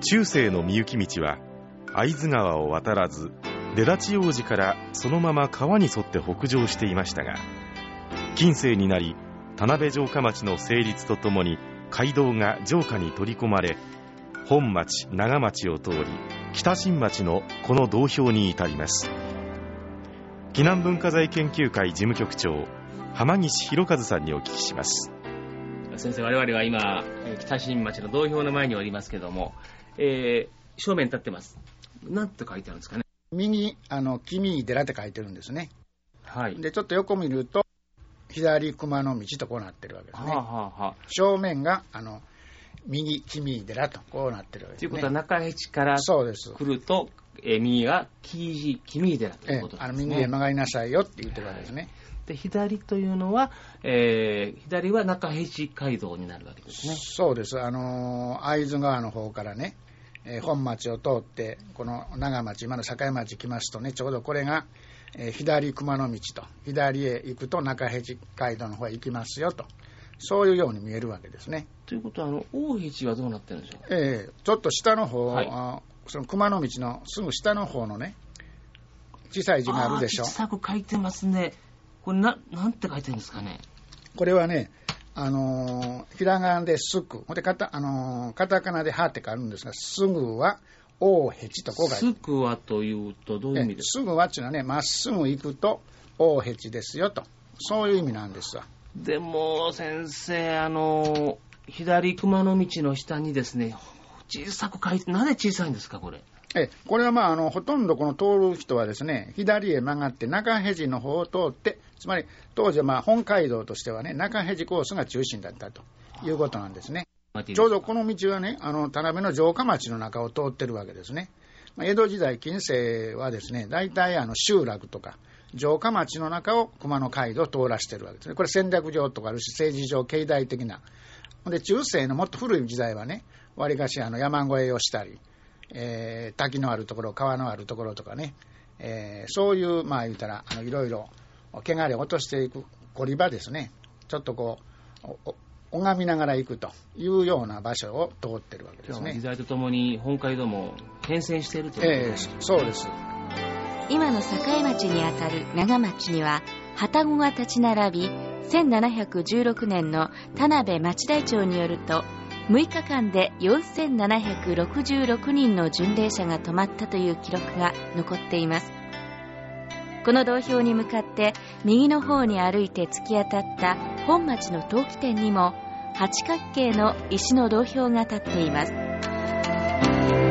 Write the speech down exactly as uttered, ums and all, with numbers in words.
中世のみゆき道は会津川を渡らず出立王子からそのまま川に沿って北上していましたが、近世になり田辺城下町の成立とともに街道が城下に取り込まれ、本町長町を通り北新町のこの道標に至ります。紀南文化財研究会事務局長浜岸博和さんにお聞きします。 先生、我々は今北新町の道標の前におりますけども、えー、正面に立ってます。何て書いてあるんですかね。 右、あの君井寺って書いてるんですね。 はい。 でちょっと横見ると左熊の道とこうなってるわけですね。 はあはあはあ、 正面があの右君井寺とこうなってるわけですね。 ということは中辺からそうです来ると、えー、右が君井寺ということですね。 えー、あの右へ曲がりなさいよって言ってるわけですね。はい、 で左というのは、えー、左は中辺街道になるわけですね。 そうです。あの会津川の方からね、えー、本町を通ってこの長町、今の境町来ますとね、ちょうどこれが、えー、左熊の道と、左へ行くと中辺街道の方へ行きますよと、そういうように見えるわけですね。 ということはあの大辺はどうなってるんでしょうか。 えー、ちょっと下の方、はい、 あその熊の道のすぐ下の方のね、小さい字があるでしょ。 小さく書いてますね。これ な, なんて書いてるんですかね。 これはね、あのー、ひらがなですく、ほんでカタ、あのー、カタカナではって書るんですが、すぐは大辺とこう書いてる。 すぐはというとどういう意味ですか。 すぐはっていうのはね、まっすぐ行くと大辺ですよと、そういう意味なんですわ。 でも先生、あのー、左熊の道の下にですね、小さく書いて、なぜ小さいんですかこれ。 えこれはまあ、あのほとんどこの通る人はですね、左へ曲がって中辺の方を通って、つまり当時はまあ本街道としてはね、中辺コースが中心だったということなんですね。ちょうどこの道はね、あの田辺の城下町の中を通ってるわけですね。まあ、江戸時代近世はですね、大体あの集落とか城下町の中を熊野街道を通らしてるわけですね。これ戦略上とかあるし、政治上経済的な。で中世のもっと古い時代はね、わりかしあの山越えをしたり、えー、滝のあるところ、川のあるところとかね、えー、そういうまあ言ったらあのいろいろ汚れを落としていく掘り場ですね。ちょっとこう拝みながら行くというような場所を通ってるわけですね。 時代とともに本街道も変遷しているということですね。 えー、そうです。 今の境町にあたる長町には旅籠が立ち並び、せんななひゃくじゅうろくねんの田辺町台帳によるとむいかかんでよんせんななひゃくろくじゅうろくにんの巡礼者が泊まったという記録が残っています。この道標に向かって右の方に歩いて突き当たった本町の陶器店にも八角形の石の道標が立っています。